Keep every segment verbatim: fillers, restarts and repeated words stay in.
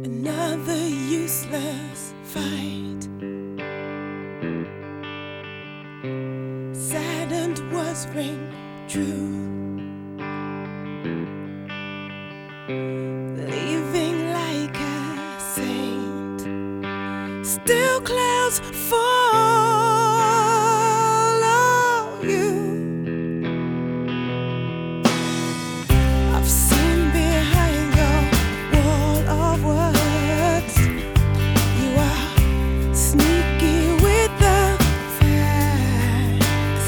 Another useless fight. Saddened words ring true, leaving like a saint. Still clouds follow you. I've seen behind your wall of words. You are sneaky with the facts.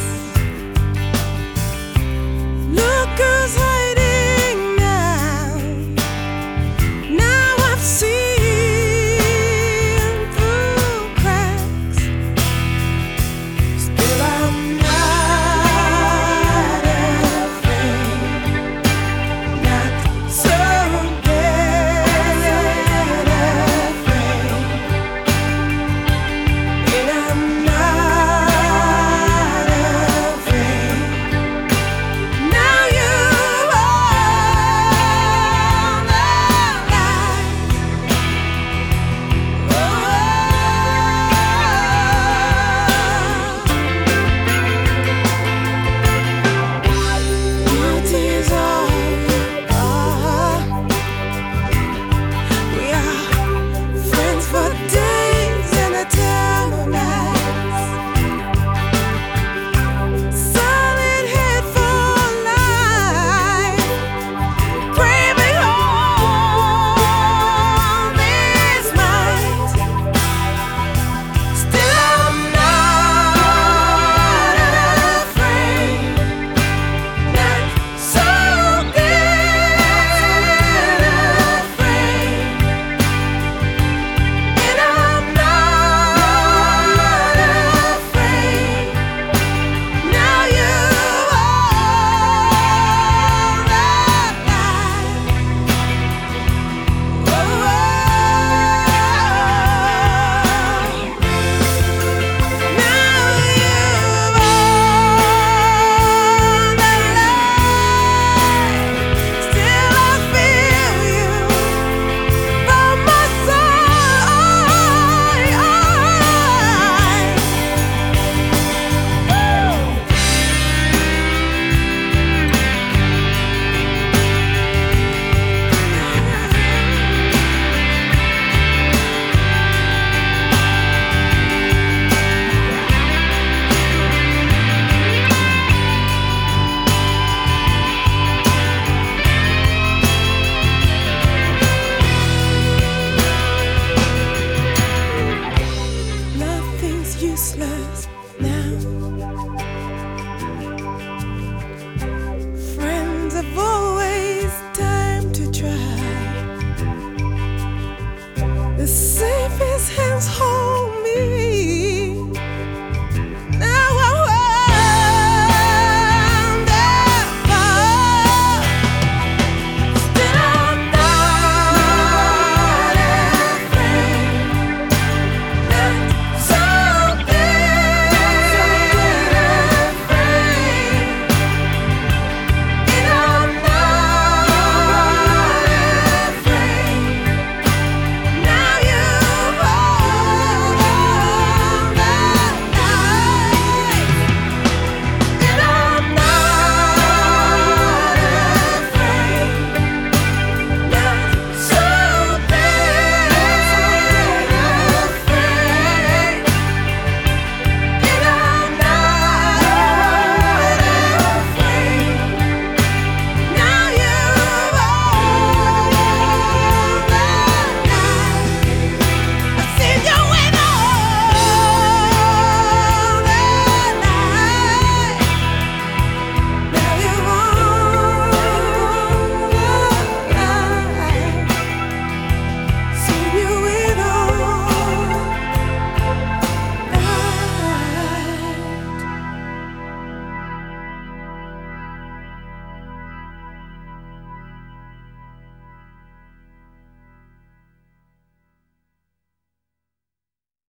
Look who's hiding now. Now I've seen through cracks. Still I'm not afraid, not so dead afraid, and I'm not afraid. Now you are what is all you are? We are friends for days and eternal nights. Solid head for life, craving home is might. Still I'm not afraid, not so dead afraid, and I'm not afraid. Now you are Still I feel you by my side. Nothing's useless now. Friends have always time to try. The safest hands hold